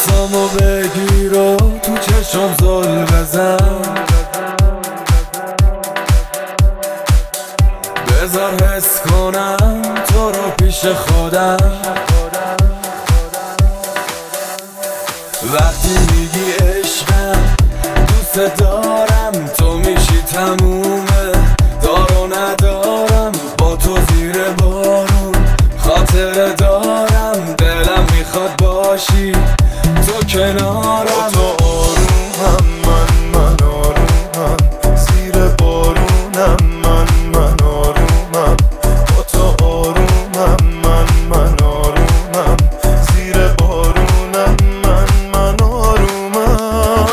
دستامو بگیر و تو چشم زل بزن، بذار حس کنم تو رو پیش خودم. وقتی میگی عشقم دوست دارم، تو میشی تمومه، دار و ندارم با تو زیر بارون. خاطر دارم دلم میخواد باشی تو کنارم. تو آرومم من آرومم، زیر بارونم من آرومم. با تو آرومم من آرومم، زیر بارونم من آرومم.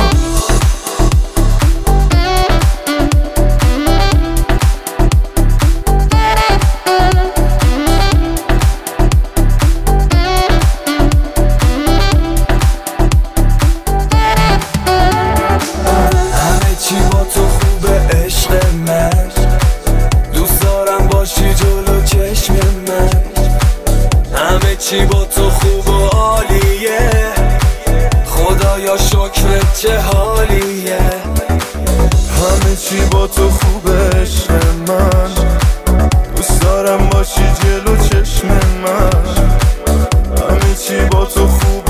چی با تو خوبه عشق من، دوست دارم باشی جلو چشم من. همه چی با تو خوب و عالیه، خدایا شکرت چه حالیه. همه چی با تو خوبه عشق من، دوست دارم باشی جلو چشم من. همه چی با تو خوبه